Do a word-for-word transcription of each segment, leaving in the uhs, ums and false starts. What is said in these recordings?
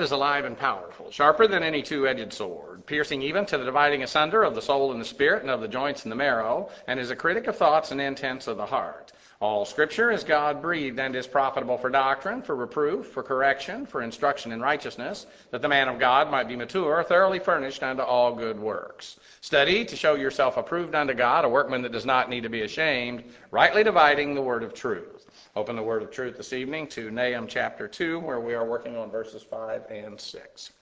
is alive and powerful, sharper than any two-edged sword, piercing even to the dividing asunder of the soul and the spirit and of the joints and the marrow, and is a critic of thoughts and intents of the heart. All Scripture is God-breathed and is profitable for doctrine, for reproof, for correction, for instruction in righteousness, that the man of God might be mature, thoroughly furnished unto all good works. Study to show yourself approved unto God, a workman that does not need to be ashamed, rightly dividing the word of truth. Open the word of truth this evening to Nahum chapter two, where we are working on verses five and six.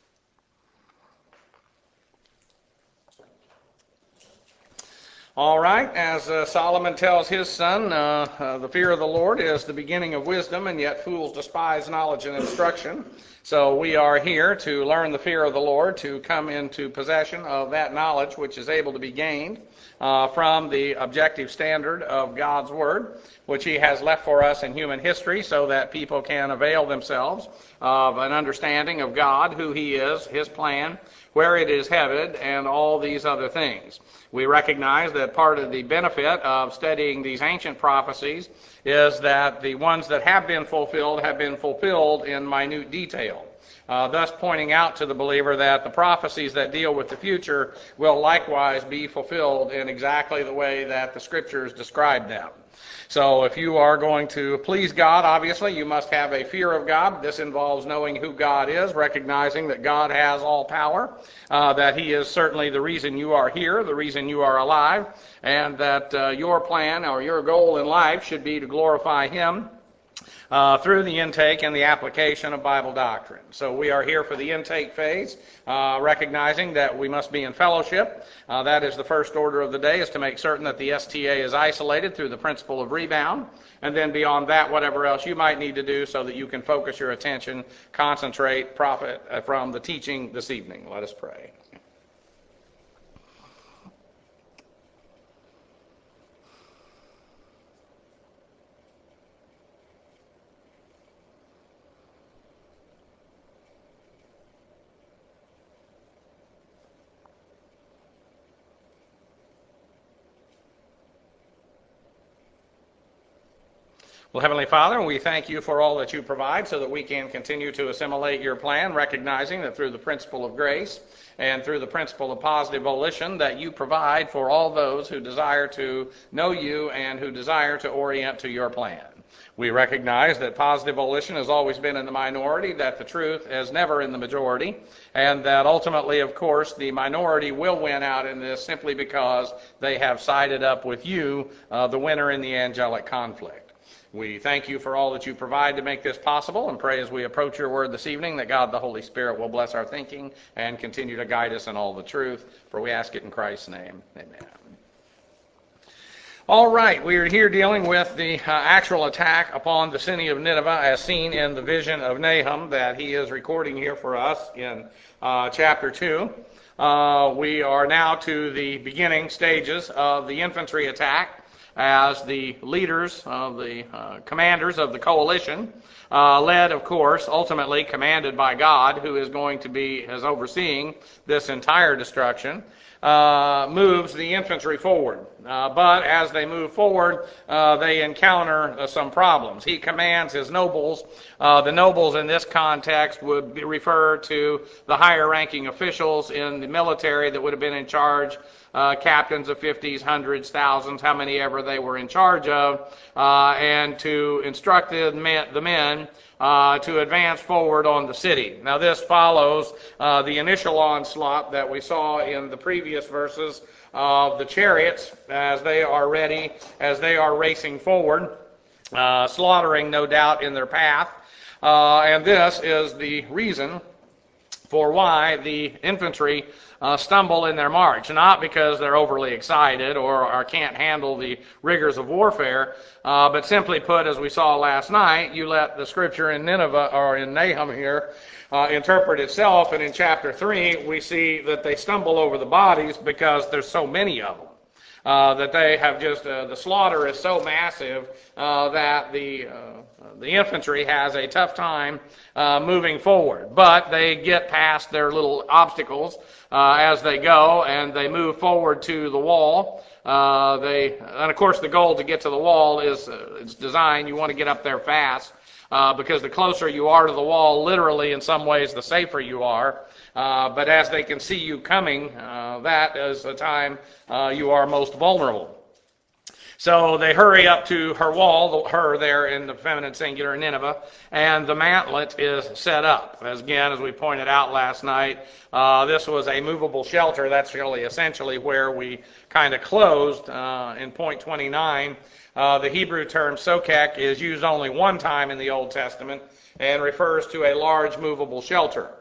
All right, as uh, Solomon tells his son, uh, uh, the fear of the Lord is the beginning of wisdom, and yet fools despise knowledge and instruction. So we are here to learn the fear of the Lord, to come into possession of that knowledge which is able to be gained uh, from the objective standard of God's Word, which He has left for us in human history so that people can avail themselves of an understanding of God, who He is, His plan, where it is headed, and all these other things. We recognize that part of the benefit of studying these ancient prophecies is that the ones that have been fulfilled have been fulfilled in minute detail, uh, thus pointing out to the believer that the prophecies that deal with the future will likewise be fulfilled in exactly the way that the Scriptures describe them. So if you are going to please God, obviously, you must have a fear of God. This involves knowing who God is, recognizing that God has all power, uh, that He is certainly the reason you are here, the reason you are alive, and that uh, your plan or your goal in life should be to glorify Him Uh, through the intake and the application of Bible doctrine. So we are here for the intake phase, uh, recognizing that we must be in fellowship. Uh, that is the first order of the day, is to make certain that the S T A is isolated through the principle of rebound. And then beyond that, whatever else you might need to do so that you can focus your attention, concentrate, profit from the teaching this evening. Let us pray. Well, Heavenly Father, we thank you for all that you provide so that we can continue to assimilate your plan, recognizing that through the principle of grace and through the principle of positive volition that you provide for all those who desire to know you and who desire to orient to your plan. We recognize that positive volition has always been in the minority, that the truth is never in the majority, and that ultimately, of course, the minority will win out in this simply because they have sided up with you, uh, the winner in the angelic conflict. We thank you for all that you provide to make this possible, and pray as we approach your word this evening that God the Holy Spirit will bless our thinking and continue to guide us in all the truth. For we ask it in Christ's name. Amen. All right, we are here dealing with the uh, actual attack upon the city of Nineveh as seen in the vision of Nahum that he is recording here for us in uh, chapter two. Uh, we are now to the beginning stages of the infantry attack, as the leaders of the uh, commanders of the coalition, uh, led, of course, ultimately commanded by God, who is going to be, as overseeing this entire destruction, uh, moves the infantry forward. Uh, but as they move forward, uh, they encounter uh, some problems. He commands his nobles. Uh, the nobles in this context would be refer to the higher-ranking officials in the military that would have been in charge, Uh, captains of fifties, hundreds, thousands, how many ever they were in charge of, uh, and to instruct the men, the men uh, to advance forward on the city. Now this follows uh, the initial onslaught that we saw in the previous verses of the chariots as they are ready, as they are racing forward, uh, slaughtering no doubt in their path. Uh, and this is the reason for why the infantry uh, stumble in their march, not because they're overly excited or, or can't handle the rigors of warfare, uh, but simply put, as we saw last night, you let the scripture in Nineveh or in Nahum here uh, interpret itself, and in chapter three we see that they stumble over the bodies because there's so many of them. Uh, that they have just, uh, the slaughter is so massive uh, that the uh, the infantry has a tough time uh, moving forward. But they get past their little obstacles uh, as they go, and they move forward to the wall. Uh, they, and of course the goal to get to the wall is uh, it's designed, you want to get up there fast. uh, because the closer you are to the wall, literally in some ways, the safer you are. Uh, but as they can see you coming, uh, that is the time uh, you are most vulnerable. So they hurry up to her wall, her there in the feminine singular, Nineveh, and the mantlet is set up. As again, as we pointed out last night, uh, this was a movable shelter. That's really essentially where we kind of closed uh, in point twenty-nine. Uh, the Hebrew term sokek is used only one time in the Old Testament and refers to a large movable shelter,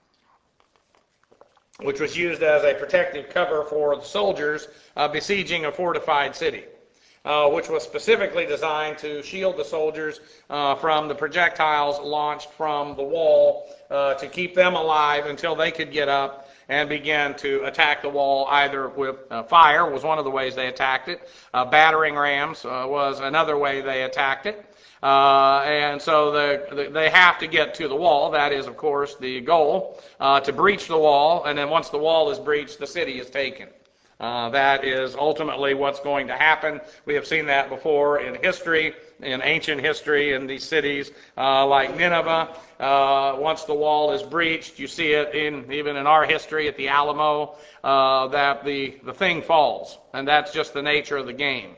which was used as a protective cover for the soldiers uh, besieging a fortified city. Uh, which was specifically designed to shield the soldiers uh, from the projectiles launched from the wall uh, to keep them alive until they could get up and begin to attack the wall, either with uh, fire was one of the ways they attacked it. Uh, battering rams uh, was another way they attacked it. Uh, and so the, the, they have to get to the wall. That is, of course, the goal, uh, to breach the wall. And then once the wall is breached, the city is taken. Uh, that is ultimately what's going to happen. We have seen that before in history, in ancient history, in these cities uh, like Nineveh. Uh, once the wall is breached, you see it in even in our history at the Alamo, uh, that the, the thing falls. And that's just the nature of the game.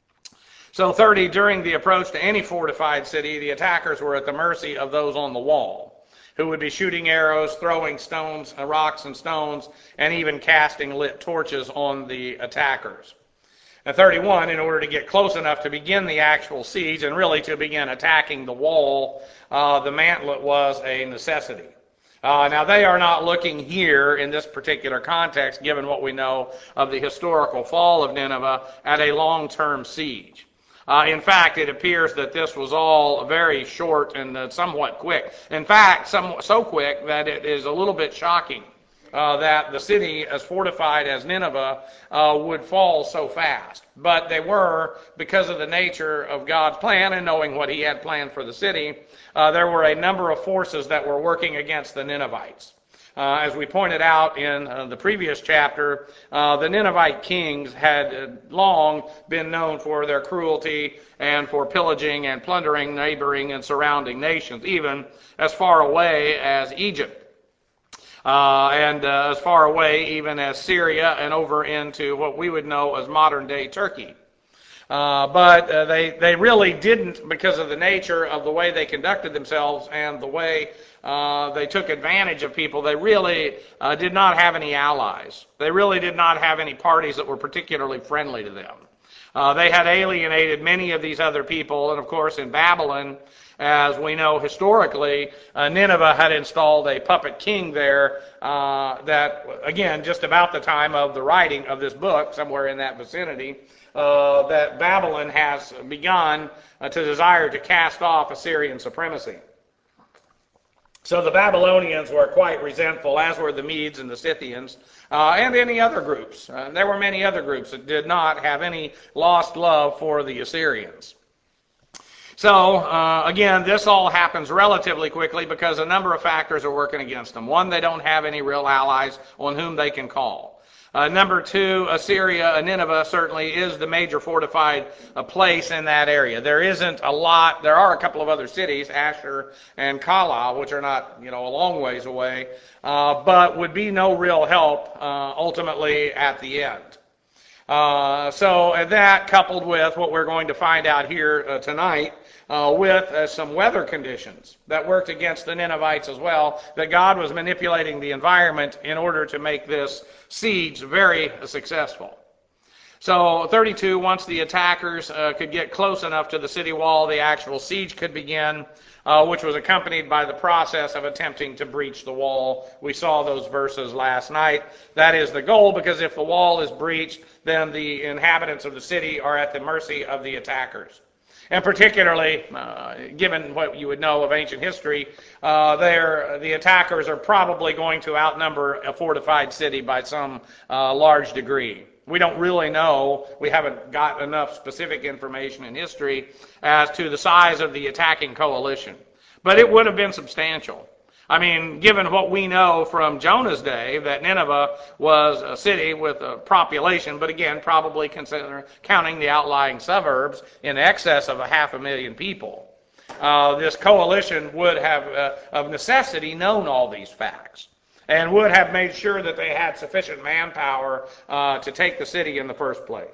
So thirty, during the approach to any fortified city, the attackers were at the mercy of those on the wall, who would be shooting arrows, throwing stones, uh, rocks and stones, and even casting lit torches on the attackers. At thirty-one, in order to get close enough to begin the actual siege and really to begin attacking the wall, uh, the mantlet was a necessity. Uh, now, they are not looking here in this particular context, given what we know of the historical fall of Nineveh, at a long-term siege. Uh, in fact, it appears that this was all very short and uh, somewhat quick. In fact, some, so quick that it is a little bit shocking uh, that the city, as fortified as Nineveh, uh, would fall so fast. But they were, because of the nature of God's plan and knowing what he had planned for the city, uh, there were a number of forces that were working against the Ninevites. Uh, as we pointed out in uh, the previous chapter, uh, the Ninevite kings had uh, long been known for their cruelty and for pillaging and plundering neighboring and surrounding nations, even as far away as Egypt. Uh, and uh, as far away even as Syria and over into what we would know as modern-day Turkey. Uh, but uh, they, they really didn't, because of the nature of the way they conducted themselves and the way uh, they took advantage of people, they really uh, did not have any allies. They really did not have any parties that were particularly friendly to them. Uh, they had alienated many of these other people, and of course in Babylon, as we know historically, uh, Nineveh had installed a puppet king there uh, that, again, just about the time of the writing of this book, somewhere in that vicinity, uh, that Babylon has begun uh, to desire to cast off Assyrian supremacy. So the Babylonians were quite resentful, as were the Medes and the Scythians, uh, and any other groups. Uh, there were many other groups that did not have any lost love for the Assyrians. So, uh, again, this all happens relatively quickly because a number of factors are working against them. One, they don't have any real allies on whom they can call. Uh, number two, Assyria, uh, Nineveh certainly is the major fortified uh, place in that area. There isn't a lot. There are a couple of other cities, Ashur and Kala, which are not, you know, a long ways away, uh, but would be no real help uh, ultimately at the end. Uh, so uh, that, coupled with what we're going to find out here uh, tonight, uh, with uh, some weather conditions that worked against the Ninevites as well, that God was manipulating the environment in order to make this siege very successful. So thirty-two, once the attackers uh, could get close enough to the city wall, the actual siege could begin, uh, which was accompanied by the process of attempting to breach the wall. We saw those verses last night. That is the goal, because if the wall is breached, then the inhabitants of the city are at the mercy of the attackers. And particularly, uh, given what you would know of ancient history, uh, the attackers are probably going to outnumber a fortified city by some uh, large degree. We don't really know. We haven't got enough specific information in history as to the size of the attacking coalition. But it would have been substantial. I mean, given what we know from Jonah's day, that Nineveh was a city with a population, but again, probably consider, counting the outlying suburbs, in excess of a half a million people. uh, this coalition would have, uh, of necessity, known all these facts and would have made sure that they had sufficient manpower uh, to take the city in the first place.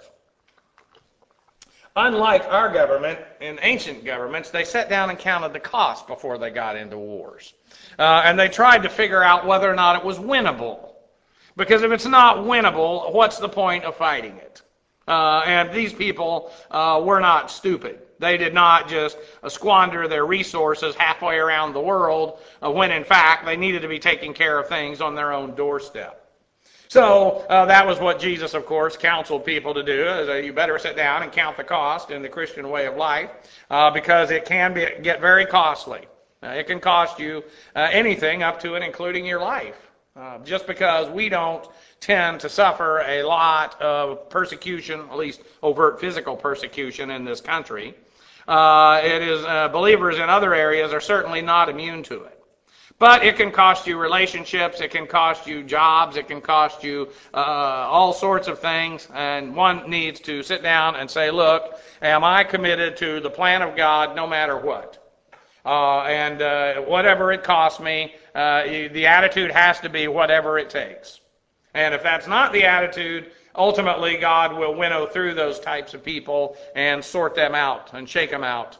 Unlike our government and ancient governments, they sat down and counted the cost before they got into wars. Uh, and they tried to figure out whether or not it was winnable. Because if it's not winnable, what's the point of fighting it? Uh, and these people uh, were not stupid. They did not just uh, squander their resources halfway around the world uh, when, in fact, they needed to be taking care of things on their own doorstep. So uh, that was what Jesus, of course, counseled people to do. Is that you better sit down and count the cost in the Christian way of life uh, because it can be, get very costly. Uh, it can cost you uh, anything up to and including your life. Uh, just because we don't tend to suffer a lot of persecution, at least overt physical persecution in this country, uh, it is uh, believers in other areas are certainly not immune to it. But it can cost you relationships, it can cost you jobs, it can cost you uh, all sorts of things, and one needs to sit down and say, look, am I committed to the plan of God no matter what? Uh, and uh, whatever it costs me, uh, the attitude has to be whatever it takes. And if that's not the attitude, ultimately God will winnow through those types of people and sort them out and shake them out.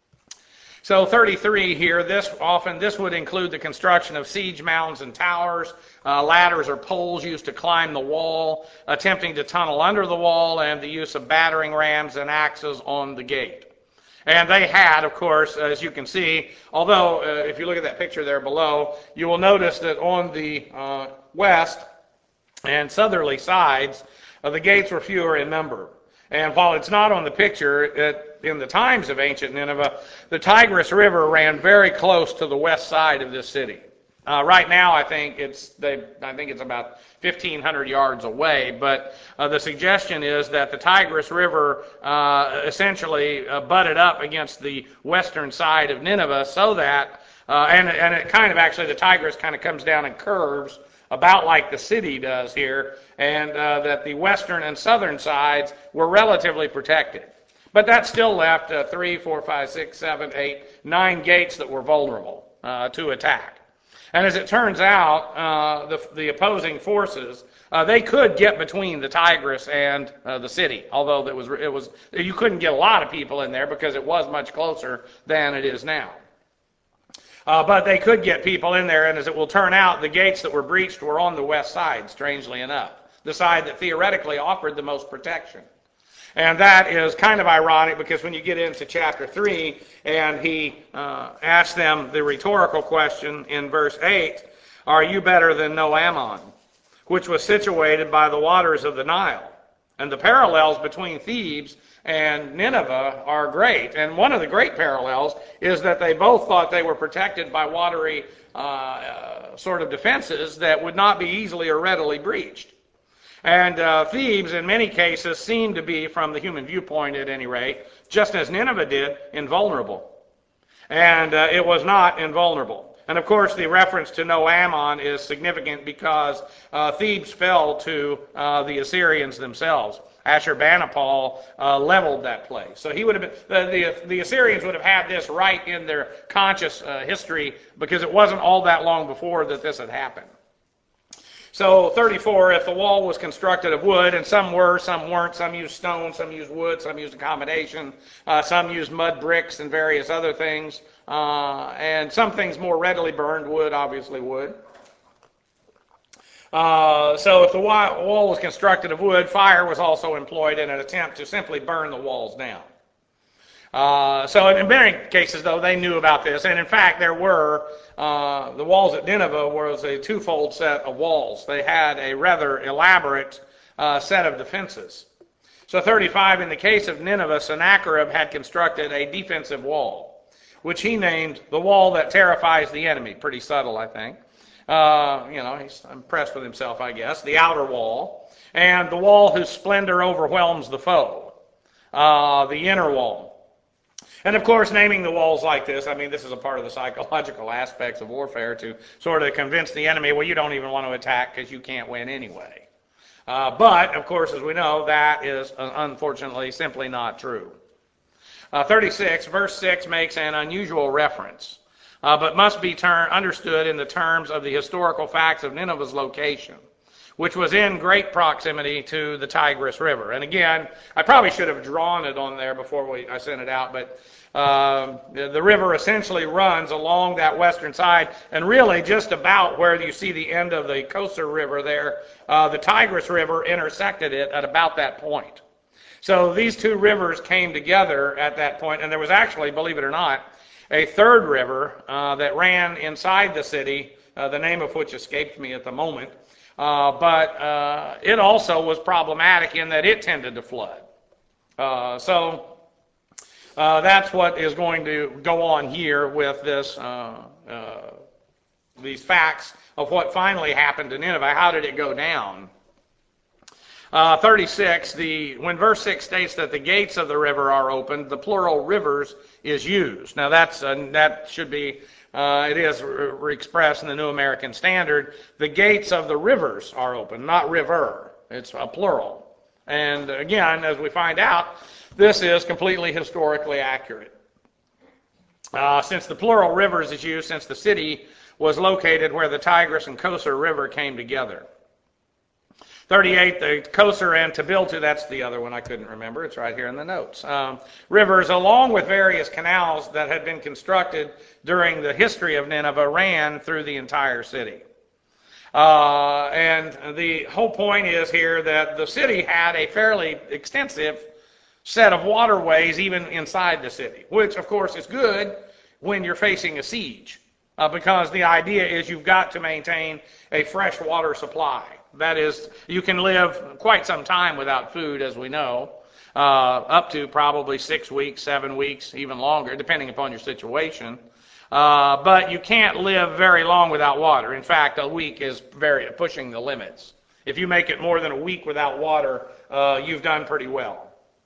So thirty-three here, this often this would include the construction of siege mounds and towers, uh, ladders or poles used to climb the wall, attempting to tunnel under the wall, and the use of battering rams and axes on the gate. And they had, of course, as you can see, although uh, if you look at that picture there below, you will notice that on the uh, west and southerly sides, uh, the gates were fewer in number. And while it's not on the picture, it, in the times of ancient Nineveh, the Tigris River ran very close to the west side of this city. Uh, right now, I think it's they, I think it's about fifteen hundred yards away. But uh, the suggestion is that the Tigris River uh, essentially uh, butted up against the western side of Nineveh, so that uh, and and it kind of actually the Tigris kind of comes down and curves about like the city does here, and uh, that the western and southern sides were relatively protected. But that still left uh, three, four, five, six, seven, eight, nine gates that were vulnerable uh, to attack. And as it turns out, uh, the, the opposing forces, uh, they could get between the Tigris and uh, the city, although it was, it was you couldn't get a lot of people in there because it was much closer than it is now. Uh, but they could get people in there, and as it will turn out, the gates that were breached were on the west side, strangely enough, the side that theoretically offered the most protection. And that is kind of ironic because when you get into chapter three and he uh, asks them the rhetorical question in verse eight, are you better than No-Ammon, which was situated by the waters of the Nile? And the parallels between Thebes and Nineveh are great. And one of the great parallels is that they both thought they were protected by watery uh, uh, sort of defenses that would not be easily or readily breached. And uh, Thebes, in many cases, seemed to be, from the human viewpoint at any rate, just as Nineveh did, invulnerable. And uh, it was not invulnerable. And of course, the reference to No-Ammon is significant because uh, Thebes fell to uh, the Assyrians themselves. Ashurbanipal uh, leveled that place. So he would have been, the, the, the Assyrians would have had this right in their conscious uh, history because it wasn't all that long before that this had happened. So thirty-four, if the wall was constructed of wood, and some were, some weren't, some used stone, some used wood, some used accommodation, uh, some used mud bricks and various other things, uh, and some things more readily burned, wood, obviously wood. Uh, so if the wall was constructed of wood, fire was also employed in an attempt to simply burn the walls down. Uh, so in many cases, though, they knew about this, and in fact, there were, uh, the walls at Nineveh was a twofold set of walls. They had a rather elaborate uh, set of defenses. So thirty-five, in the case of Nineveh, Sennacherib had constructed a defensive wall, which he named the wall that terrifies the enemy. Pretty subtle, I think. Uh, you know, he's impressed with himself, I guess. The outer wall, and the wall whose splendor overwhelms the foe. Uh, the inner wall. And of course, naming the walls like this, I mean, this is a part of the psychological aspects of warfare to sort of convince the enemy, well, you don't even want to attack because you can't win anyway. Uh, but, of course, as we know, that is uh, unfortunately simply not true. Uh, thirty-six, verse six makes an unusual reference, uh, but must be ter- understood in the terms of the historical facts of Nineveh's location, which was in great proximity to the Tigris River. And again, I probably should have drawn it on there before we, I sent it out, but uh, the, the river essentially runs along that western side, and really just about where you see the end of the Kosor River there, uh, the Tigris River intersected it at about that point. So these two rivers came together at that point, and there was actually, believe it or not, a third river uh, that ran inside the city, uh, the name of which escapes me at the moment, uh, but uh, it also was problematic in that it tended to flood. Uh, so uh, that's what is going to go on here with this, uh, uh, these facts of what finally happened to Nineveh. How did it go down? Uh, thirty-six, the, when verse six states that the gates of the river are opened, the plural rivers is used. Now that's uh, that should be, uh, it is re- expressed in the New American Standard. The gates of the rivers are open, not river. It's a plural. And again, as we find out, this is completely historically accurate. Uh, since the plural rivers is used, since the city was located where the Tigris and Kosor River came together. thirty-eight, the Kosor and Tabiltu, that's the other one I couldn't remember. It's right here in the notes. Um, rivers, along with various canals that had been constructed during the history of Nineveh, ran through the entire city. Uh, and the whole point is here that the city had a fairly extensive set of waterways even inside the city, which, of course, is good when you're facing a siege, uh, because the idea is you've got to maintain a fresh water supply. That is, you can live quite some time without food, as we know, uh, up to probably six weeks, seven weeks, even longer, depending upon your situation. Uh, but you can't live very long without water. In fact, a week is very pushing the limits. If you make it more than a week without water, uh, you've done pretty well.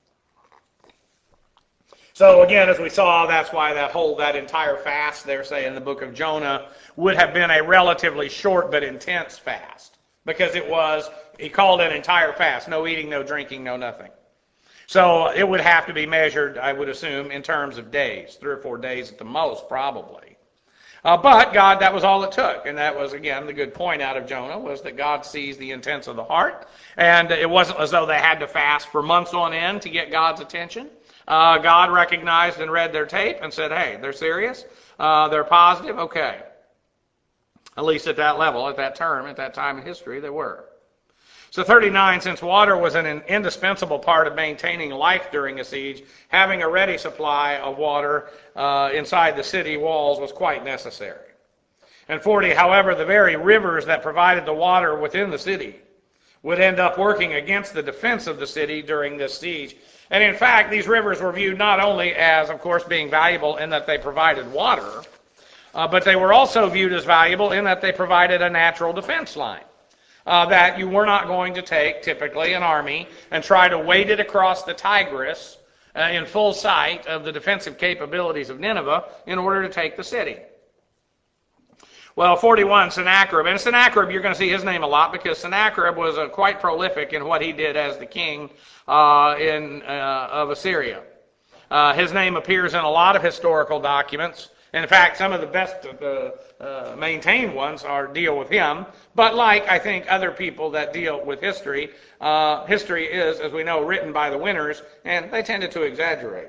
So again, as we saw, that's why that whole, that entire fast there, say in the book of Jonah, would have been a relatively short but intense fast. Because it was, he called it an entire fast. No eating, no drinking, no nothing. So it would have to be measured, I would assume, in terms of days. Three or four days at the most, probably. Uh, but God, that was all it took. And that was, again, the good point out of Jonah, was that God sees the intents of the heart. And it wasn't as though they had to fast for months on end to get God's attention. Uh, God recognized and read their tape and said, hey, they're serious. Uh, they're positive. Okay. At least at that level, at that term, at that time in history, they were. So thirty-nine, since water was an indispensable part of maintaining life during a siege, having a ready supply of water uh, inside the city walls was quite necessary. And forty, however, the very rivers that provided the water within the city would end up working against the defense of the city during this siege. And in fact, these rivers were viewed not only as, of course, being valuable in that they provided water, Uh, but they were also viewed as valuable in that they provided a natural defense line. Uh, that you were not going to take, typically, an army and try to wade it across the Tigris uh, in full sight of the defensive capabilities of Nineveh in order to take the city. Well, forty-one, Sennacherib. And Sennacherib, you're going to see his name a lot because Sennacherib was uh, quite prolific in what he did as the king uh, in uh, of Assyria. Uh, his name appears in a lot of historical documents. In fact, some of the best uh, uh, maintained ones are deal with him. But like, I think, other people that deal with history, uh, history is, as we know, written by the winners, and they tended to exaggerate.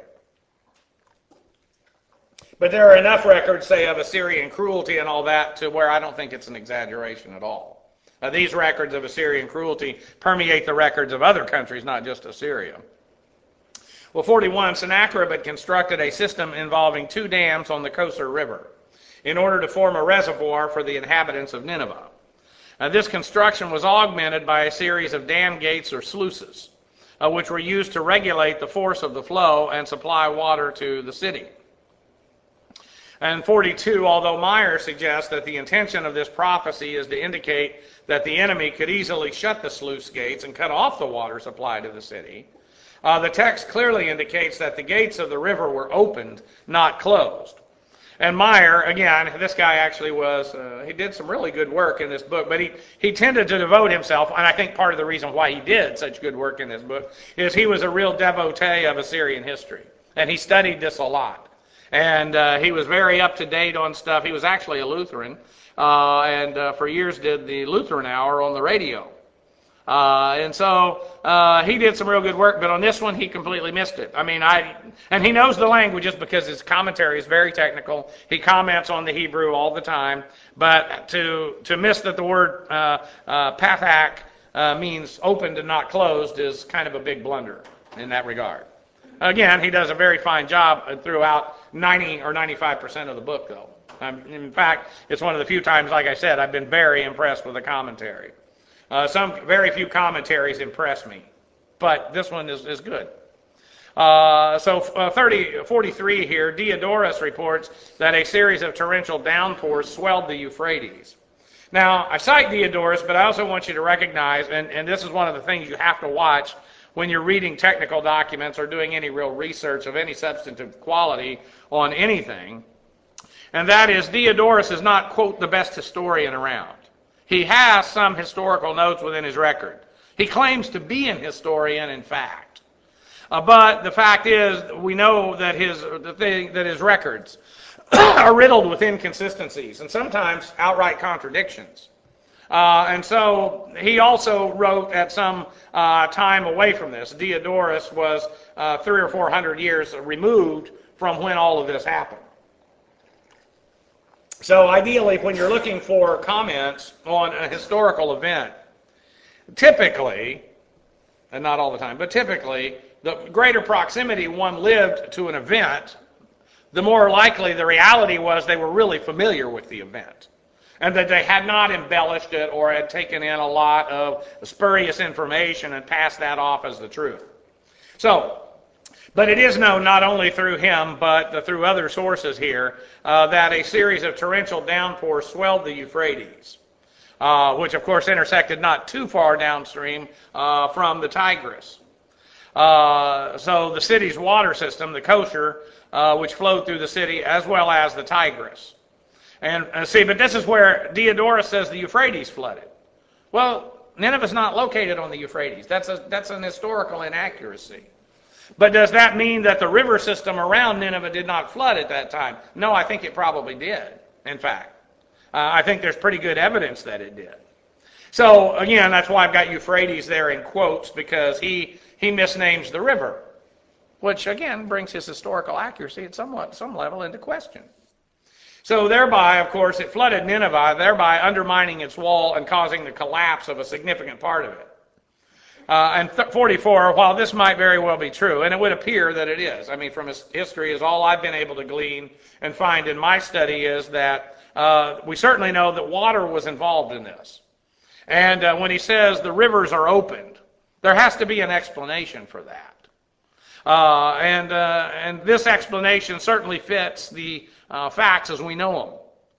But there are enough records, say, of Assyrian cruelty and all that, to where I don't think it's an exaggeration at all. Uh, these records of Assyrian cruelty permeate the records of other countries, not just Assyria. Well, forty-one, Sennacherib had constructed a system involving two dams on the Kosor River in order to form a reservoir for the inhabitants of Nineveh. Now, this construction was augmented by a series of dam gates or sluices, uh, which were used to regulate the force of the flow and supply water to the city. And forty-two, although Meyer suggests that the intention of this prophecy is to indicate that the enemy could easily shut the sluice gates and cut off the water supply to the city, Uh, the text clearly indicates that the gates of the river were opened, not closed. And Meyer, again, this guy actually was, uh, he did some really good work in this book, but he, he tended to devote himself, and I think part of the reason why he did such good work in this book is he was a real devotee of Assyrian history. And he studied this a lot. And uh, he was very up to date on stuff. He was actually a Lutheran, uh, and uh, for years did the Lutheran Hour on the radio. Uh, and so uh, he did some real good work, but on this one he completely missed it. I mean, I and he knows the languages because his commentary is very technical. He comments on the Hebrew all the time, but to to miss that the word uh, uh, pathak uh, means opened and not closed is kind of a big blunder in that regard. Again, he does a very fine job throughout ninety or ninety-five percent of the book, though. Um, in fact, it's one of the few times, like I said, I've been very impressed with the commentary. Uh, some very few commentaries impress me, but this one is, is good. Uh, so uh, thirty forty-three here, Diodorus reports that a series of torrential downpours swelled the Euphrates. Now, I cite Diodorus, but I also want you to recognize, and, and this is one of the things you have to watch when you're reading technical documents or doing any real research of any substantive quality on anything, and that is Diodorus is not, quote, the best historian around. He has some historical notes within his record. He claims to be an historian, in fact. Uh, but the fact is, we know that his the thing that his records are riddled with inconsistencies and sometimes outright contradictions. Uh, and so he also wrote at some uh, time away from this. Diodorus was uh, three or four hundred years removed from when all of this happened. So ideally, when you're looking for comments on a historical event, typically, and not all the time, but typically, the greater proximity one lived to an event, the more likely the reality was they were really familiar with the event, and that they had not embellished it or had taken in a lot of spurious information and passed that off as the truth. So, but it is known not only through him, but through other sources here, uh, that a series of torrential downpours swelled the Euphrates, uh, which of course intersected not too far downstream uh, from the Tigris. Uh, so the city's water system, the Kosher, uh, which flowed through the city, as well as the Tigris. And uh, see, but this is where Diodorus says the Euphrates flooded. Well, Nineveh's not located on the Euphrates. That's a, that's an historical inaccuracy. But does that mean that the river system around Nineveh did not flood at that time? No, I think it probably did, in fact. Uh, I think there's pretty good evidence that it did. So, again, that's why I've got Euphrates there in quotes, because he, he misnames the river, which, again, brings his historical accuracy at somewhat, some level into question. So thereby, of course, it flooded Nineveh, thereby undermining its wall and causing the collapse of a significant part of it. Uh, and th- forty-four, while this might very well be true, and it would appear that it is, I mean, from his history is all I've been able to glean and find in my study is that uh, we certainly know that water was involved in this. And uh, when he says the rivers are opened, there has to be an explanation for that. Uh, and, uh, and this explanation certainly fits the uh, facts as we know them.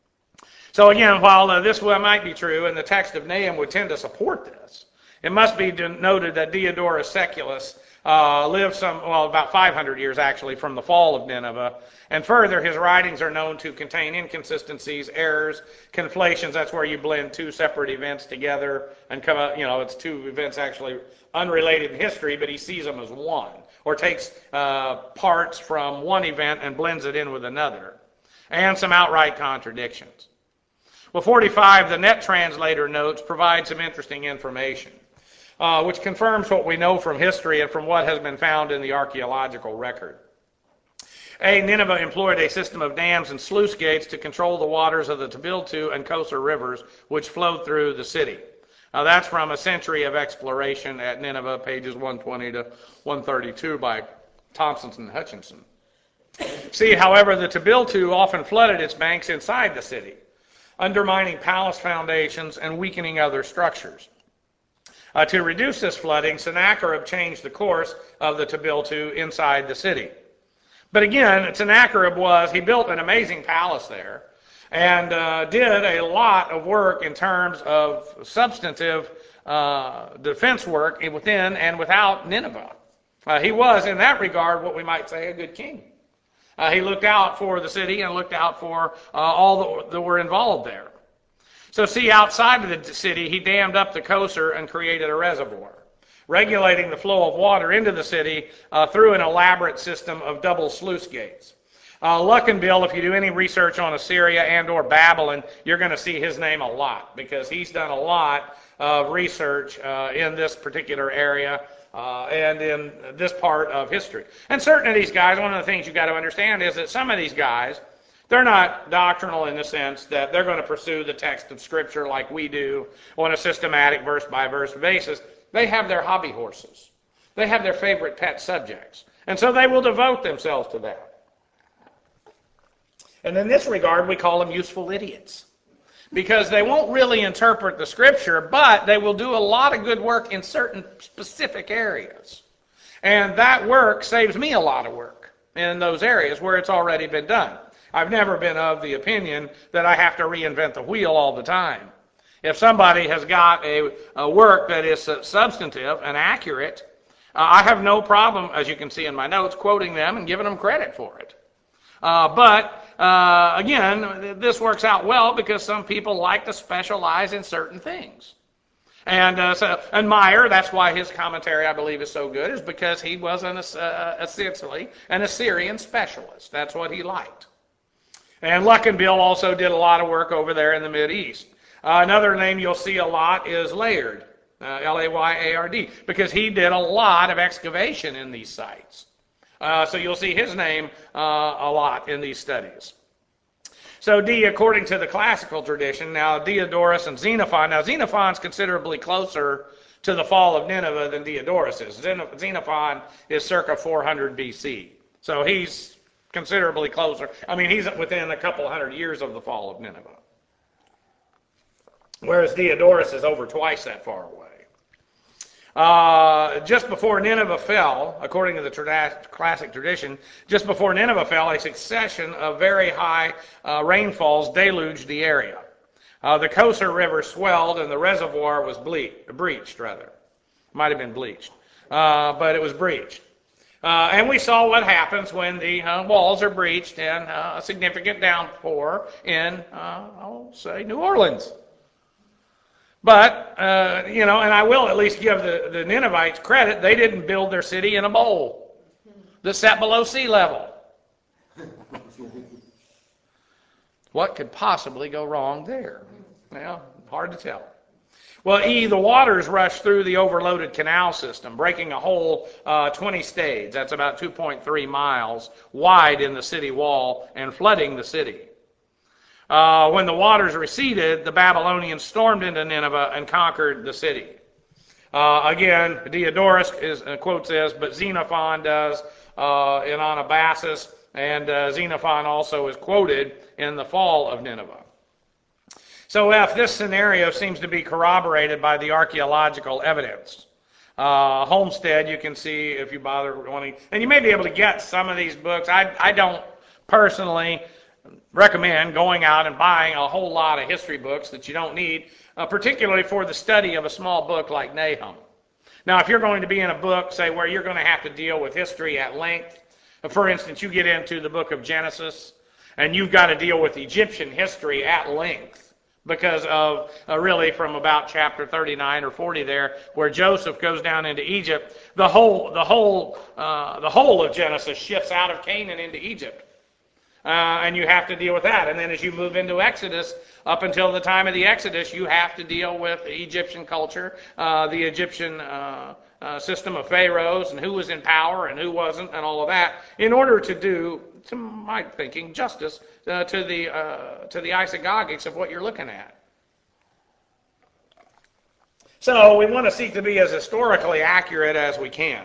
So again, while uh, this might be true, and the text of Nahum would tend to support this, it must be noted that Diodorus Siculus uh, lived some, well, about five hundred years actually from the fall of Nineveh. And further, his writings are known to contain inconsistencies, errors, conflations. That's where you blend two separate events together and come out, you know, it's two events actually unrelated in history, but he sees them as one. Or takes uh, parts from one event and blends it in with another. And some outright contradictions. Well, forty-five, the Net Translator notes provide some interesting information. Uh, which confirms what we know from history and from what has been found in the archaeological record. A, Nineveh employed a system of dams and sluice gates to control the waters of the Tabiltu and Kosar rivers, which flowed through the city. Now that's from A Century of Exploration at Nineveh, pages one twenty to one thirty-two by Thompson and Hutchinson. See, however, the Tabiltu often flooded its banks inside the city, undermining palace foundations and weakening other structures. Uh, to reduce this flooding, Sennacherib changed the course of the Tabiltu inside the city. But again, Sennacherib was, he built an amazing palace there and uh, did a lot of work in terms of substantive uh, defense work within and without Nineveh. Uh, he was, in that regard, what we might say, a good king. Uh, he looked out for the city and looked out for uh, all that, that were involved there. So see, outside of the city, he dammed up the Kosar and created a reservoir. regulating the flow of water into the city uh, through an elaborate system of double sluice gates. Uh, Luckenbill, if you do any research on Assyria and or Babylon, you're going to see his name a lot because he's done a lot of research uh, in this particular area uh, and in this part of history. And certain of these guys, one of the things you've got to understand is that some of these guys, they're not doctrinal in the sense that they're going to pursue the text of Scripture like we do on a systematic verse-by-verse basis. They have their hobby horses. They have their favorite pet subjects. And so they will devote themselves to that. And in this regard, we call them useful idiots. Because they won't really interpret the Scripture, but they will do a lot of good work in certain specific areas. And that work saves me a lot of work in those areas where it's already been done. I've never been of the opinion that I have to reinvent the wheel all the time. If somebody has got a, a work that is substantive and accurate, uh, I have no problem, as you can see in my notes, quoting them and giving them credit for it. Uh, but, uh, again, this works out well because some people like to specialize in certain things. And uh, so, and Meyer, that's why his commentary, I believe, is so good, is because he was an, uh, essentially an Assyrian specialist. That's what he liked. And Luckenbill also did a lot of work over there in the Mideast. Uh, another name you'll see a lot is Layard, uh, L A Y A R D, because he did a lot of excavation in these sites. Uh, so you'll see his name uh, a lot in these studies. So D, according to the classical tradition, now Diodorus and Xenophon. Now Xenophon's considerably closer to the fall of Nineveh than Diodorus is. Xenophon is circa four hundred B C. So he's considerably closer. I mean, he's within a couple hundred years of the fall of Nineveh. Whereas Diodorus is over twice that far away. Uh, just before Nineveh fell, according to the tra- classic tradition, just before Nineveh fell, a succession of very high uh, rainfalls deluged the area. Uh, the Kosar River swelled and the reservoir was ble- breached, rather. Might have been bleached, uh, but it was breached. Uh, and we saw what happens when the uh, walls are breached and uh, a significant downpour in, uh, I'll say, New Orleans. But, uh, you know, and I will at least give the, the Ninevites credit, they didn't build their city in a bowl that sat below sea level. What could possibly go wrong there? Well, hard to tell. Well, E, the waters rushed through the overloaded canal system, breaking a whole uh, twenty stades. That's about two point three miles wide in the city wall and flooding the city. Uh, when the waters receded, the Babylonians stormed into Nineveh and conquered the city. Uh, again, Diodorus is, uh, quotes this, but Xenophon does uh, in Anabasis, and uh, Xenophon also is quoted in the fall of Nineveh. So F, this scenario seems to be corroborated by the archaeological evidence. Uh, Homestead, you can see if you bother wanting, and you may be able to get some of these books. I, I don't personally recommend going out and buying a whole lot of history books that you don't need, uh, particularly for the study of a small book like Nahum. Now, if you're going to be in a book, say, where you're going to have to deal with history at length, for instance, you get into the book of Genesis, and you've got to deal with Egyptian history at length, because of uh, really from about chapter thirty-nine or forty there, where Joseph goes down into Egypt, the whole the whole uh, the whole of Genesis shifts out of Canaan into Egypt. Uh, and you have to deal with that. And then as you move into Exodus, up until the time of the Exodus, you have to deal with Egyptian culture, uh, the Egyptian uh, uh, system of pharaohs, and who was in power and who wasn't, and all of that, in order to do, to my thinking, justice uh, to the uh, to the isagogics of what you're looking at. So we want to seek to be as historically accurate as we can.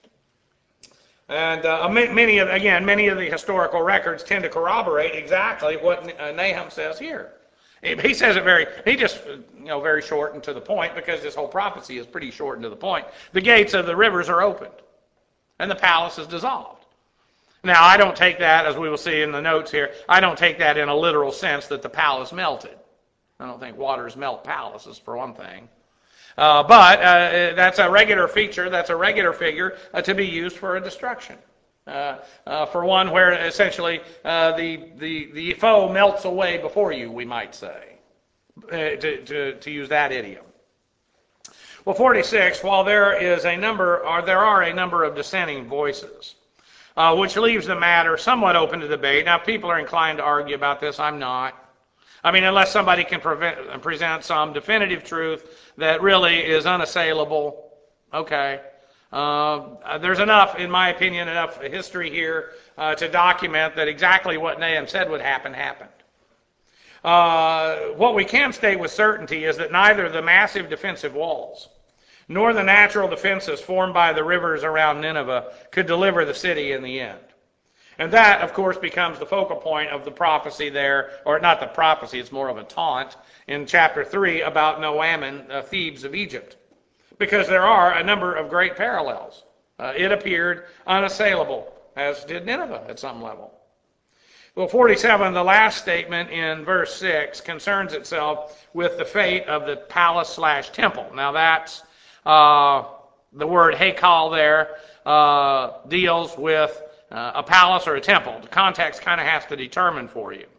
And uh, many of, again, many of the historical records tend to corroborate exactly what Nahum says here. He says it very, he just, you know, very short and to the point, because this whole prophecy is pretty short and to the point. The gates of the rivers are opened, and the palace is dissolved. Now, I don't take that, as we will see in the notes here, I don't take that in a literal sense that the palace melted. I don't think waters melt palaces, for one thing. Uh, but uh, that's a regular feature, that's a regular figure uh, to be used for a destruction. Uh, uh, for one where essentially uh, the, the, the foe melts away before you, we might say, uh, to, to, to use that idiom. Well, forty-six, while there is a number, or there are a number of dissenting voices, uh, which leaves the matter somewhat open to debate. Now, if people are inclined to argue about this, I'm not. I mean, unless somebody can prevent, present some definitive truth that really is unassailable, okay. Uh, there's enough, in my opinion, enough history here uh, to document that exactly what Nahum said would happen, happened. Uh, what we can state with certainty is that neither the massive defensive walls nor the natural defenses formed by the rivers around Nineveh could deliver the city in the end. And that, of course, becomes the focal point of the prophecy there, or not the prophecy, it's more of a taunt, in chapter three about No-Ammon, uh, Thebes of Egypt. Because there are a number of great parallels. Uh, it appeared unassailable, as did Nineveh at some level. Well, forty-seven, the last statement in verse six, concerns itself with the fate of the palace slash temple. Now that's uh, the word Haykal there uh, deals with uh, a palace or a temple. The context kind of has to determine for you.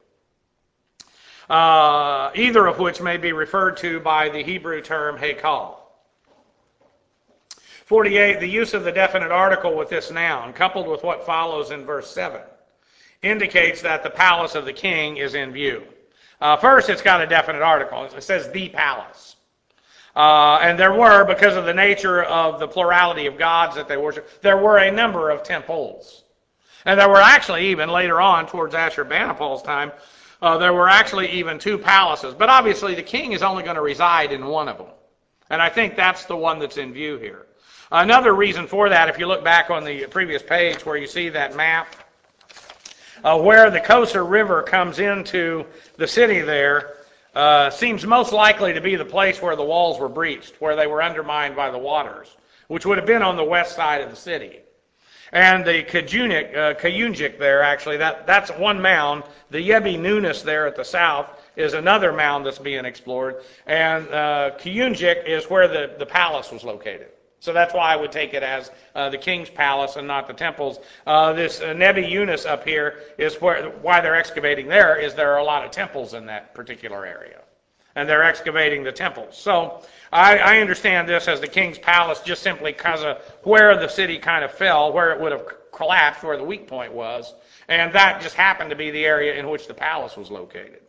Uh, either of which may be referred to by the Hebrew term Haykal. forty-eight, the use of the definite article with this noun, coupled with what follows in verse seven, indicates that the palace of the king is in view. Uh, first, it's got a definite article. It says the palace. Uh, and there were, because of the nature of the plurality of gods that they worship, there were a number of temples. And there were actually even later on, towards Ashurbanipal's time, uh, there were actually even two palaces. But obviously the king is only going to reside in one of them. And I think that's the one that's in view here. Another reason for that, if you look back on the previous page where you see that map, uh, where the Kosar River comes into the city there, uh, seems most likely to be the place where the walls were breached, where they were undermined by the waters, which would have been on the west side of the city. And the Kajunjik, uh, Kajunjik there, actually, that, that's one mound. The Yebi Nunis there at the south is another mound that's being explored. And uh, Kajunjik is where the, the palace was located. So that's why I would take it as uh, the king's palace and not the temples. Uh, this uh, Nebi Yunus up here is where, why they're excavating there, is there are a lot of temples in that particular area. And they're excavating the temples. So I, I understand this as the king's palace just simply because of where the city kind of fell, where it would have collapsed, where the weak point was. And that just happened to be the area in which the palace was located.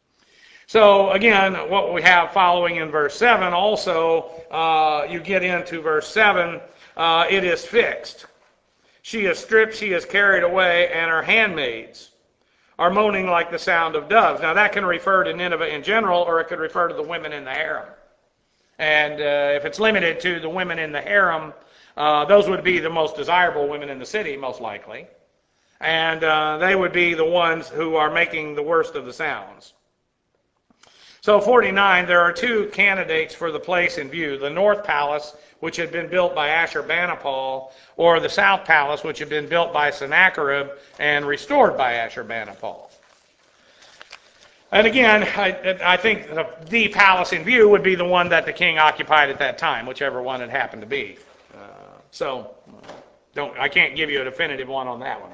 So again, what we have following in verse seven, also uh, you get into verse seven, uh, it is fixed. She is stripped, she is carried away, and her handmaids are moaning like the sound of doves. Now that can refer to Nineveh in general, or it could refer to the women in the harem. And uh, if it's limited to the women in the harem, uh, those would be the most desirable women in the city, most likely. And uh, they would be the ones who are making the worst of the sounds. So forty-nine, there are two candidates for the place in view. The North Palace, which had been built by Ashurbanipal, or the South Palace, which had been built by Sennacherib and restored by Ashurbanipal. And again, I, I think the, the palace in view would be the one that the king occupied at that time, whichever one it happened to be. Uh, so don't, I can't give you a definitive one on that one.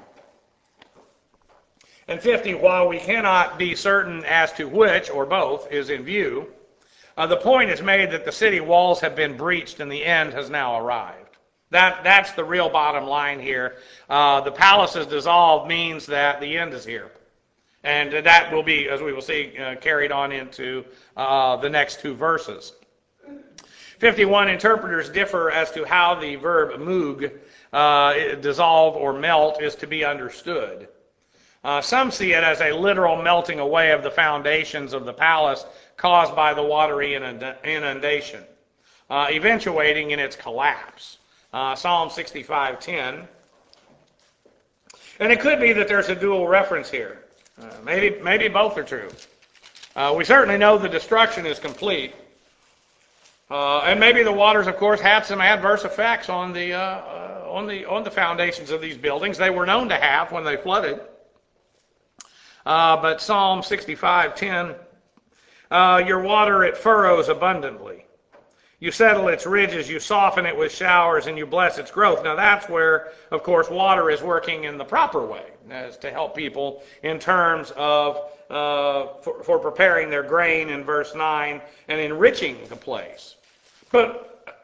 And fifty, while we cannot be certain as to which, or both, is in view, uh, the point is made that the city walls have been breached and the end has now arrived. That, that's the real bottom line here. Uh, the palace is dissolved means that the end is here. And that will be, as we will see, uh, carried on into uh, the next two verses. fifty-one, interpreters differ as to how the verb mug, uh, dissolve or melt, is to be understood. Uh, some see it as a literal melting away of the foundations of the palace caused by the watery inundation, uh, eventuating in its collapse. Uh, Psalm sixty-five ten. And it could be that there's a dual reference here. Uh, maybe, maybe both are true. Uh, we certainly know the destruction is complete. Uh, and maybe the waters, of course, had some adverse effects on the, uh, uh, on the, on the foundations of these buildings. They were known to have when they flooded. Uh, but Psalm sixty-five ten, uh, your water it furrows abundantly. You settle its ridges, you soften it with showers, and you bless its growth. Now that's where, of course, water is working in the proper way, as to help people in terms of uh, for, for preparing their grain in verse nine and enriching the place. But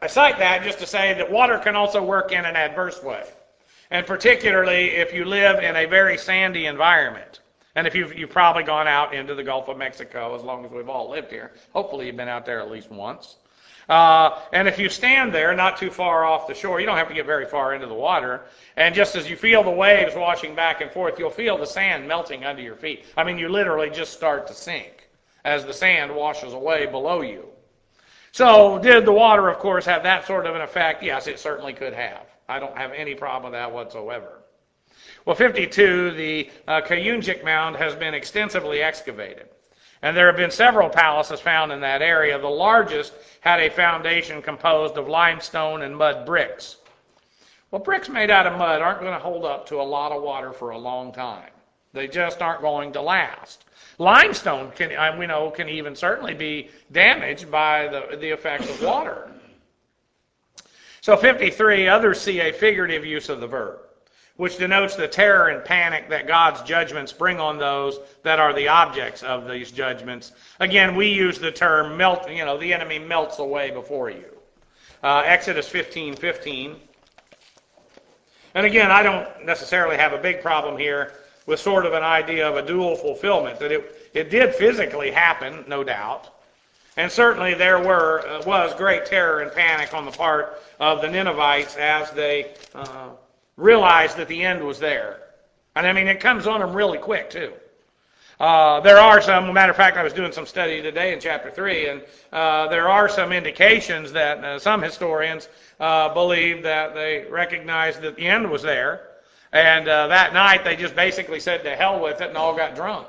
I cite that just to say that water can also work in an adverse way, and particularly if you live in a very sandy environment. And if you've, you've probably gone out into the Gulf of Mexico, as long as we've all lived here. Hopefully you've been out there at least once. Uh, and if you stand there not too far off the shore, you don't have to get very far into the water, and just as you feel the waves washing back and forth, you'll feel the sand melting under your feet. I mean, you literally just start to sink as the sand washes away below you. So did the water, of course, have that sort of an effect? Yes, it certainly could have. I don't have any problem with that whatsoever. Well, fifty-two, the uh, Kayunjik mound has been extensively excavated. And there have been several palaces found in that area. The largest had a foundation composed of limestone and mud bricks. Well, bricks made out of mud aren't going to hold up to a lot of water for a long time. They just aren't going to last. Limestone, can, we know, can even certainly be damaged by the, the effects of water. So fifty-three, others see a figurative use of the verb, which denotes the terror and panic that God's judgments bring on those that are the objects of these judgments. Again, we use the term melt, you know, the enemy melts away before you. Uh, Exodus fifteen fifteen. And again, I don't necessarily have a big problem here with sort of an idea of a dual fulfillment, that it, it did physically happen, no doubt. And certainly there were uh, was great terror and panic on the part of the Ninevites as they uh, realized that the end was there. And I mean, it comes on them really quick, too. Uh, there are some, matter of fact, I was doing some study today in chapter three, and uh, there are some indications that uh, some historians uh, believe that they recognized that the end was there, and uh, that night they just basically said to hell with it and all got drunk.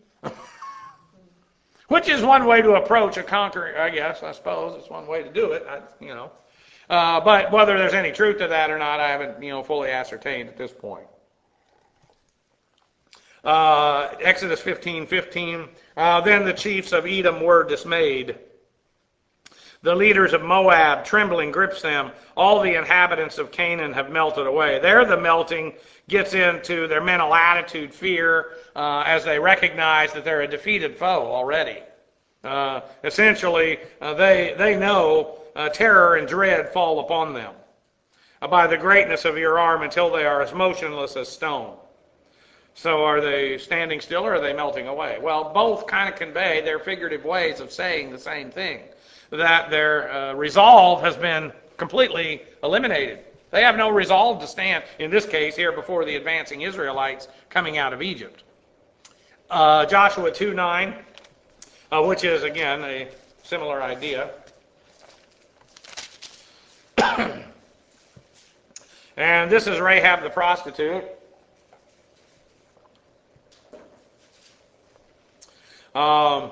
Which is one way to approach a conquering, I guess, I suppose. It's one way to do it, I, you know. Uh, but whether there's any truth to that or not, I haven't, you know, fully ascertained at this point. Uh, Exodus fifteen fifteen. Uh, then the chiefs of Edom were dismayed. The leaders of Moab, trembling, grips them. All the inhabitants of Canaan have melted away. There the melting gets into their mental attitude, fear, uh, as they recognize that they're a defeated foe already. Uh, essentially, uh, they, they know uh, terror and dread fall upon them uh, by the greatness of your arm until they are as motionless as stone. So are they standing still or are they melting away? Well, both kind of convey their figurative ways of saying the same thing, that their uh, resolve has been completely eliminated. They have no resolve to stand, in this case here, before the advancing Israelites coming out of Egypt. Uh, Joshua two nine, uh, which is, again, a similar idea. And this is Rahab the prostitute. Um,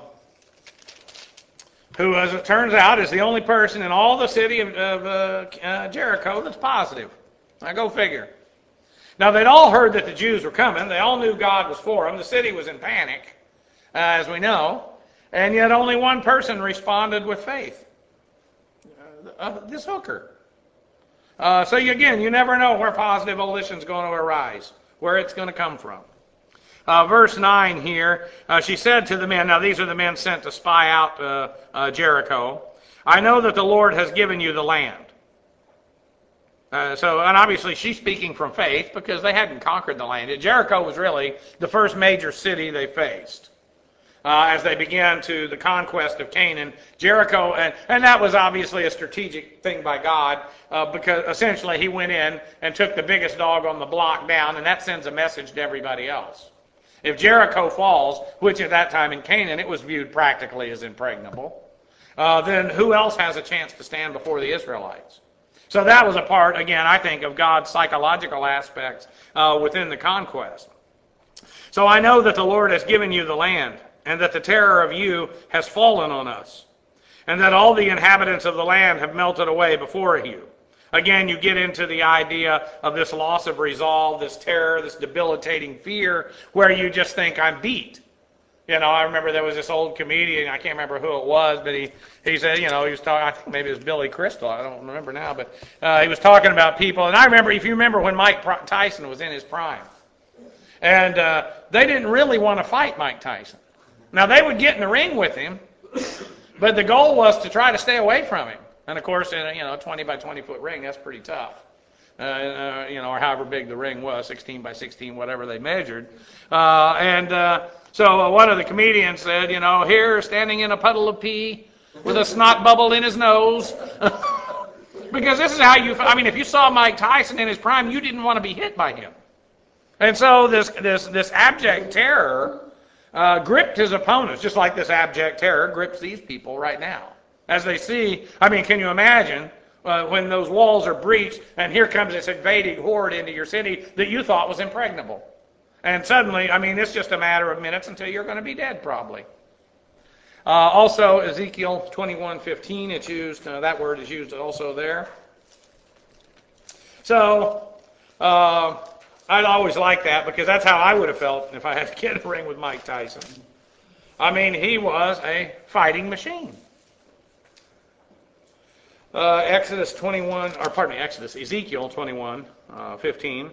who, as it turns out, is the only person in all the city of, of uh, uh, Jericho that's positive. Now, go figure. Now, they'd all heard that the Jews were coming. They all knew God was for them. The city was in panic, uh, as we know. And yet only one person responded with faith. Uh, uh, this hooker. Uh, so, you, again, you never know where positive volition is going to arise, where it's going to come from. Uh, verse nine here, uh, she said to the men, now these are the men sent to spy out uh, uh, Jericho, I know that the Lord has given you the land. Uh, so, and obviously she's speaking from faith because they hadn't conquered the land. Jericho was really the first major city they faced uh, as they began to the conquest of Canaan. Jericho, and, and that was obviously a strategic thing by God uh, because essentially he went in and took the biggest dog on the block down, and that sends a message to everybody else. If Jericho falls, which at that time in Canaan it was viewed practically as impregnable, uh, then who else has a chance to stand before the Israelites? So that was a part, again, I think, of God's psychological aspects uh, within the conquest. So I know that the Lord has given you the land, and that the terror of you has fallen on us, and that all the inhabitants of the land have melted away before you. Again, you get into the idea of this loss of resolve, this terror, this debilitating fear, where you just think, I'm beat. You know, I remember there was this old comedian, I can't remember who it was, but he, he said, you know, he was talking, I think maybe it was Billy Crystal, I don't remember now, but uh, he was talking about people, and I remember, if you remember when Mike Tyson was in his prime, and uh, they didn't really want to fight Mike Tyson. Now, they would get in the ring with him, but the goal was to try to stay away from him. And of course, in a, you know, twenty by twenty foot ring, that's pretty tough. Uh, uh, you know, or however big the ring was, sixteen by sixteen, whatever they measured. Uh, and uh, so uh, one of the comedians said, you know, here, standing in a puddle of pee with a snot bubble in his nose. Because this is how you, I mean, if you saw Mike Tyson in his prime, you didn't want to be hit by him. And so this this this abject terror uh, gripped his opponents, just like this abject terror grips these people right now. As they see, I mean, can you imagine uh, when those walls are breached and here comes this invading horde into your city that you thought was impregnable? And suddenly, I mean, it's just a matter of minutes until you're going to be dead, probably. Uh, also, Ezekiel twenty-one fifteen, it's used, uh, that word is used also there. So, uh, I'd always like that because that's how I would have felt if I had to get in a ring with Mike Tyson. I mean, he was a fighting machine. Uh, Exodus twenty-one, or pardon me, Exodus, Ezekiel twenty-one fifteen.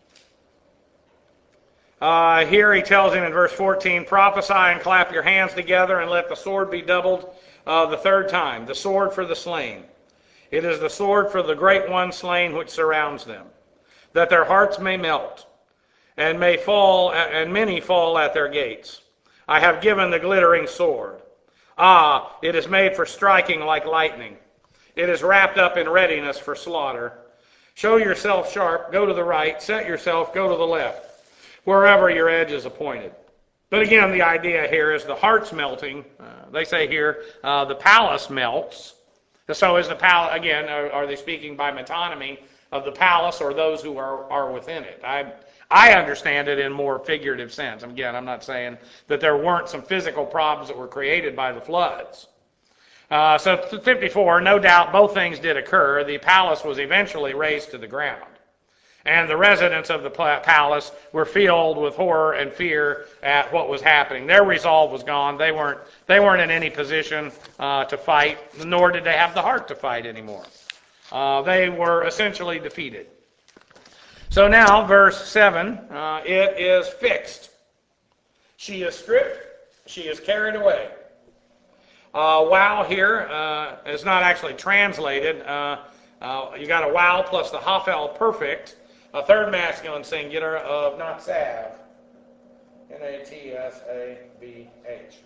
Uh, here he tells him in verse fourteen, prophesy and clap your hands together and let the sword be doubled uh, the third time, the sword for the slain. It is the sword for the great one slain which surrounds them, that their hearts may melt, and may fall, and many fall at their gates. I have given the glittering sword. Ah, it is made for striking like lightning. It is wrapped up in readiness for slaughter. Show yourself sharp, go to the right, set yourself, go to the left, wherever your edge is appointed. But again, the idea here is the heart's melting. Uh, they say here, uh, the palace melts. So is the palace, again, are, are they speaking by metonymy of the palace or those who are, are within it? I I understand it in more figurative sense. Again, I'm not saying that there weren't some physical problems that were created by the floods. Uh, so fifty-four, no doubt both things did occur. The palace was eventually razed to the ground. And the residents of the palace were filled with horror and fear at what was happening. Their resolve was gone. They weren't, they weren't in any position uh, to fight, nor did they have the heart to fight anymore. Uh, they were essentially defeated. So now, verse seven, uh, it is fixed. She is stripped. She is carried away. Uh, wow here uh, is not actually translated. Uh, uh, you got a wow plus the hafel perfect, a third masculine singular of natsav, N A T S A V H.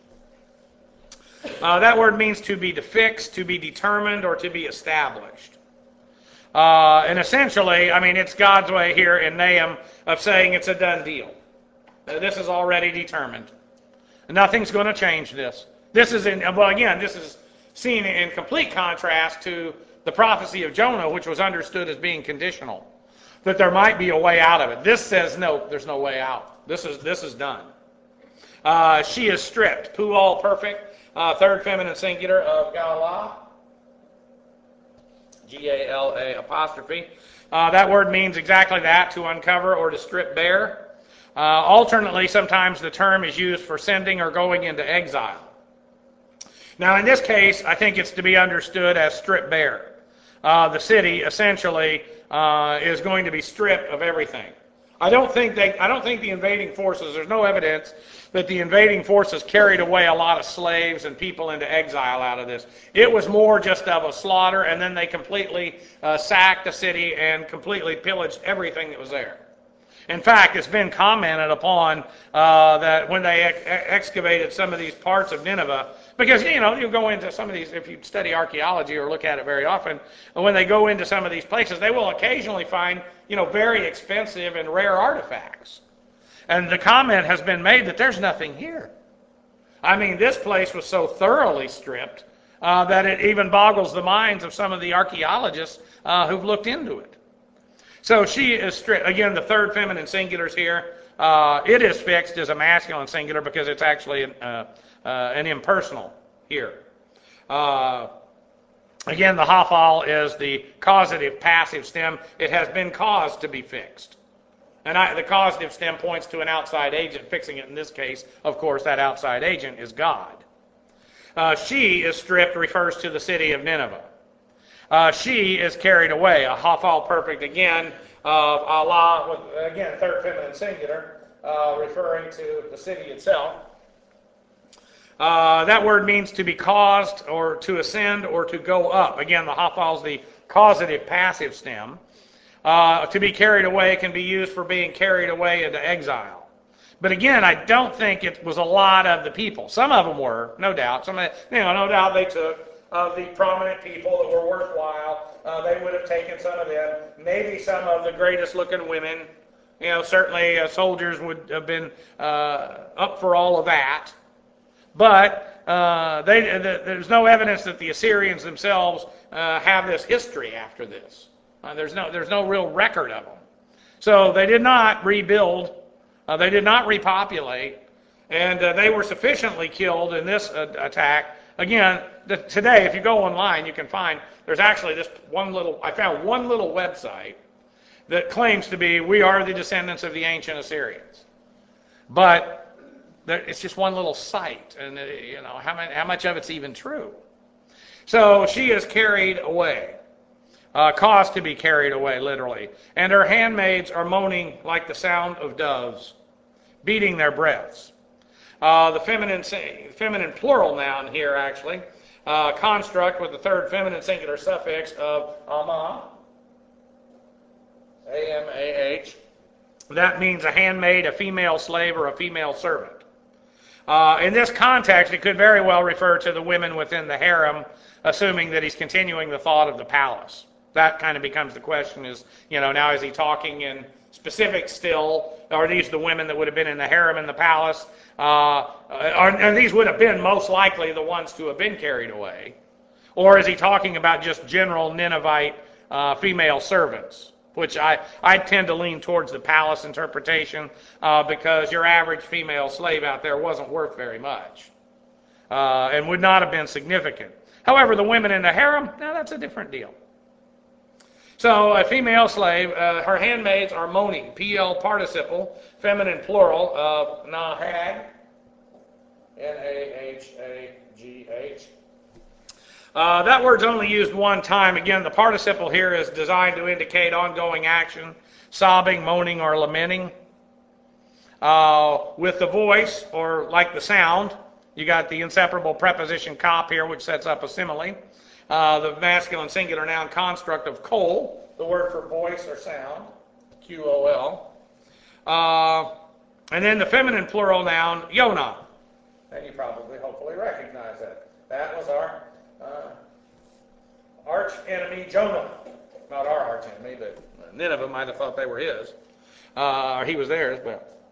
Uh, that word means to be fixed, to be determined, or to be established. Uh, and essentially, I mean, it's God's way here in Nahum of saying it's a done deal. Uh, this is already determined. Nothing's going to change this. This is in, well, again, this is seen in complete contrast to the prophecy of Jonah, which was understood as being conditional, that there might be a way out of it. This says, no, there's no way out. This is this is done. Uh, she is stripped. Pual perfect, uh, third feminine singular of Gala, G A L A apostrophe. Uh, that word means exactly that, to uncover or to strip bare. Uh, alternately, sometimes the term is used for sending or going into exile. Now, in this case, I think it's to be understood as stripped bare. Uh, the city essentially uh, is going to be stripped of everything. I don't think they. I don't think the invading forces. There's no evidence that the invading forces carried away a lot of slaves and people into exile out of this. It was more just of a slaughter, and then they completely uh, sacked the city and completely pillaged everything that was there. In fact, it's been commented upon uh, that when they ex- excavated some of these parts of Nineveh, because, you know, you go into some of these, if you study archaeology or look at it very often, when they go into some of these places, they will occasionally find, you know, very expensive and rare artifacts. And the comment has been made that there's nothing here. I mean, this place was so thoroughly stripped uh, that it even boggles the minds of some of the archaeologists uh, who've looked into it. So she is stripped. Again, the third feminine singular's here. Uh, it is fixed as a masculine singular because it's actually an, uh, uh, an impersonal here. Uh, again, the hafal is the causative passive stem. It has been caused to be fixed. And I, the causative stem points to an outside agent fixing it. In this case, of course, that outside agent is God. Uh, she is stripped refers to the city of Nineveh. Uh, she is carried away. A hafal perfect again of Allah, with, again, third feminine singular, uh, referring to the city itself. Uh, that word means to be caused or to ascend or to go up. Again, the hafal is the causative passive stem. Uh, to be carried away can be used for being carried away into exile. But again, I don't think it was a lot of the people. Some of them were, no doubt. Some, you know, no doubt they took of the prominent people that were worthwhile. Uh, they would have taken some of them. Maybe some of the greatest looking women. You know, certainly uh, soldiers would have been uh, up for all of that. But uh, they, the, there's no evidence that the Assyrians themselves uh, have this history after this. Uh, there's no there's no real record of them. So they did not rebuild. Uh, they did not repopulate, and uh, they were sufficiently killed in this uh, attack. Again, the, today, if you go online, you can find there's actually this one little. I found one little website that claims to be we are the descendants of the ancient Assyrians, but there, it's just one little site, and uh, you know how many, how much of it's even true. So she is carried away. Uh, caused to be carried away, literally. And her handmaids are moaning like the sound of doves, beating their breaths. Uh, the feminine feminine plural noun here, actually, uh, construct with the third feminine singular suffix of amah, A M A H. That means a handmaid, a female slave, or a female servant. Uh, in this context, it could very well refer to the women within the harem, assuming that he's continuing the thought of the palace. That kind of becomes the question is, you know, now is he talking in specifics still? Are these the women that would have been in the harem in the palace? Uh, are, and these would have been most likely the ones to have been carried away. Or is he talking about just general Ninevite uh, female servants? Which I, I tend to lean towards the palace interpretation uh, because your average female slave out there wasn't worth very much uh, and would not have been significant. However, the women in the harem, now that's a different deal. So a female slave, uh, her handmaids are moaning, P L participle, feminine plural of nahag, N A H A G H. Uh, that word's only used one time. Again, the participle here is designed to indicate ongoing action, sobbing, moaning, or lamenting. Uh, with the voice, or like the sound, you got the inseparable preposition kop here, which sets up a simile. Uh, the masculine singular noun construct of kol, the word for voice or sound, Q O L. Uh, and then the feminine plural noun, Yonah. And you probably, hopefully recognize that. That was our uh, arch enemy, Jonah. Not our arch enemy, but Nineveh might have thought they were his. Uh, or he was theirs, but.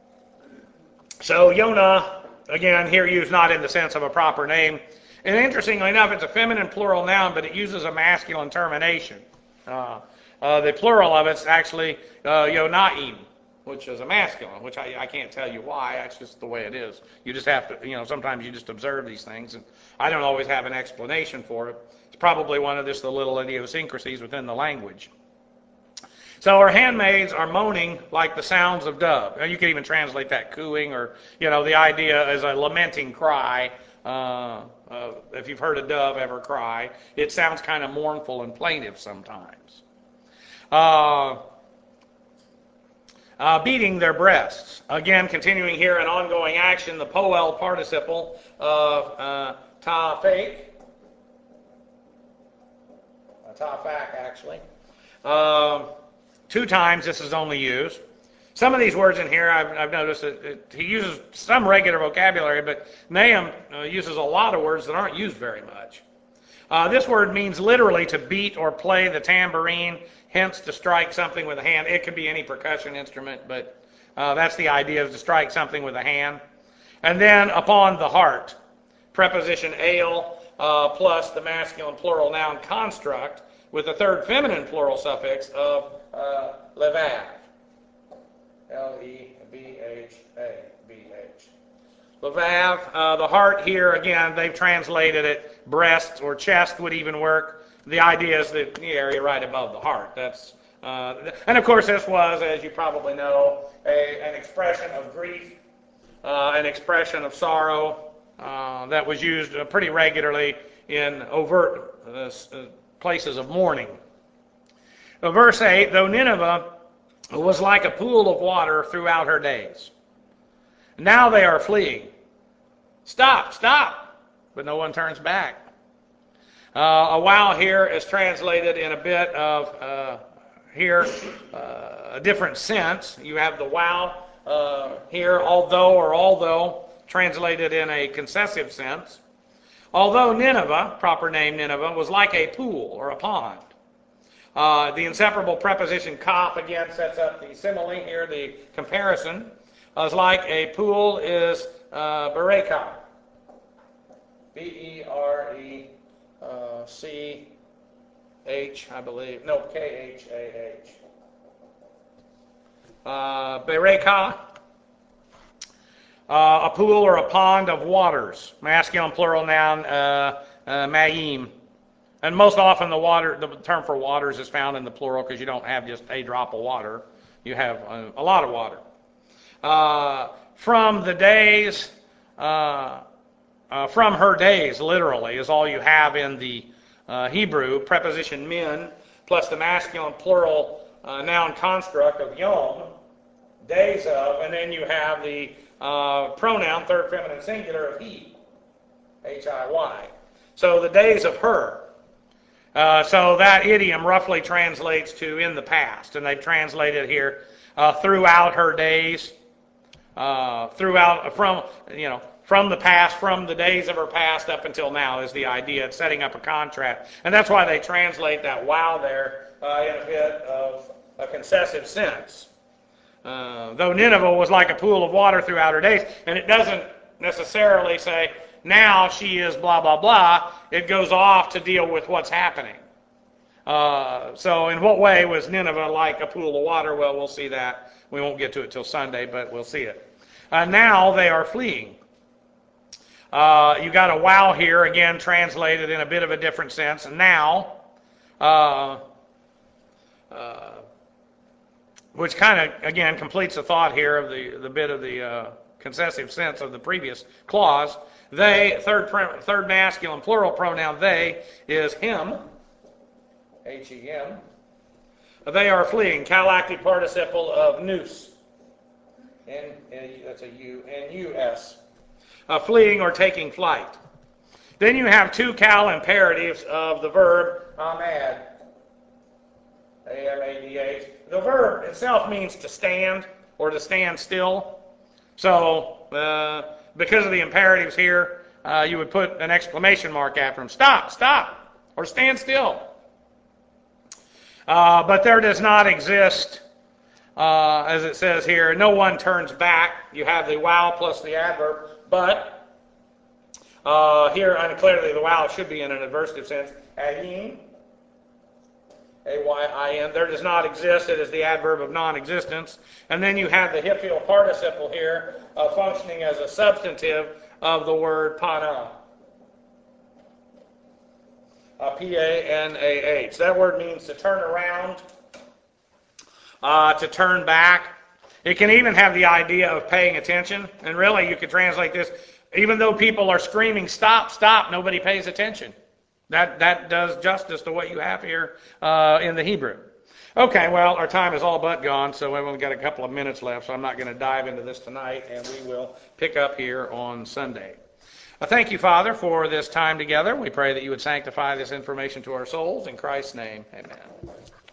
So Yonah, again, here used not in the sense of a proper name. And interestingly enough, it's a feminine plural noun, but it uses a masculine termination. Uh, uh, the plural of it's actually uh, Yonaim, which is a masculine, which I, I can't tell you why. That's just the way it is. You just have to, you know, sometimes you just observe these things, and I don't always have an explanation for it. It's probably one of just the little idiosyncrasies within the language. So her handmaids are moaning like the sounds of dove. And you can even translate that cooing, or, you know, the idea is a lamenting cry. Uh, uh, if you've heard a dove ever cry, it sounds kind of mournful and plaintive sometimes. Uh, uh, beating their breasts. Again, continuing here an ongoing action, the poel participle of uh, tafak, uh, tafak actually. Uh, two times this is only used. Some of these words in here, I've, I've noticed that it, he uses some regular vocabulary, but Nahum uh, uses a lot of words that aren't used very much. Uh, this word means literally to beat or play the tambourine, hence to strike something with a hand. It could be any percussion instrument, but uh, that's the idea, is to strike something with a hand. And then upon the heart, preposition ale uh, plus the masculine plural noun construct with the third feminine plural suffix of uh, levav. L E V H A V H. Levav, uh, the heart here, again, they've translated it, breast or chest would even work. The idea is the, the area right above the heart. That's, uh, and of course this was, as you probably know, a, an expression of grief, uh, an expression of sorrow uh, that was used uh, pretty regularly in overt uh, uh, places of mourning. Uh, verse eight, though Nineveh was like a pool of water throughout her days. Now they are fleeing. Stop, stop. But no one turns back. Uh, a wow here is translated in a bit of uh, here uh, a different sense. You have the wow uh, here, although or although, translated in a concessive sense. Although Nineveh, proper name Nineveh, was like a pool or a pond. Uh, the inseparable preposition kaf again sets up the simile here, the comparison. As like a pool is uh, bereka. B E R E C H, I believe. No, K H A H. Uh, bereka. Uh, a pool or a pond of waters. Masculine plural noun, uh, uh, ma'im. And most often the water, the term for waters is found in the plural because you don't have just a drop of water. You have a, a lot of water. Uh, from the days, uh, uh, from her days, literally, is all you have in the uh, Hebrew. Preposition min plus the masculine plural uh, noun construct of yom, days of, and then you have the uh, pronoun, third feminine singular, of he, H I Y. So the days of her. Uh, so that idiom roughly translates to in the past, and they've translated here uh, throughout her days, uh, throughout from you know from the past, from the days of her past up until now is the idea. It's setting up a contrast, and that's why they translate that wow there uh, in a bit of a concessive sense. Uh, though Nineveh was like a pool of water throughout her days, and it doesn't necessarily say now she is blah, blah, blah. It goes off to deal with what's happening. Uh, so in what way was Nineveh like a pool of water? Well, we'll see that. We won't get to it till Sunday, but we'll see it. Uh, now they are fleeing. Uh, you got a wow here, again, translated in a bit of a different sense. And now, uh, uh, which kind of, again, completes the thought here of the, the bit of the uh, concessive sense of the previous clause. They, third third masculine plural pronoun they, is him, H E M. They are fleeing, calactic participle of nous, N, that's a U, N U S, uh, fleeing or taking flight. Then you have two cal imperatives of the verb amad, A M A D H. The verb itself means to stand or to stand still. So, uh, because of the imperatives here, uh, you would put an exclamation mark after them. Stop, stop, or stand still. Uh, but there does not exist, uh, as it says here, no one turns back. You have the wow plus the adverb, but uh, here, and clearly the wow should be in an adversative sense. Ayin, A Y I N, there does not exist. It is the adverb of non-existence. And then you have the hiphil participle here uh, functioning as a substantive of the word pana. Uh, P A N A H. That word means to turn around, uh, to turn back. It can even have the idea of paying attention. And really, you could translate this, even though people are screaming, stop, stop, nobody pays attention. That that does justice to what you have here uh, in the Hebrew. Okay, well, our time is all but gone, so we've only got a couple of minutes left, so I'm not going to dive into this tonight, and we will pick up here on Sunday. I thank you, Father, for this time together. We pray that you would sanctify this information to our souls. In Christ's name, amen.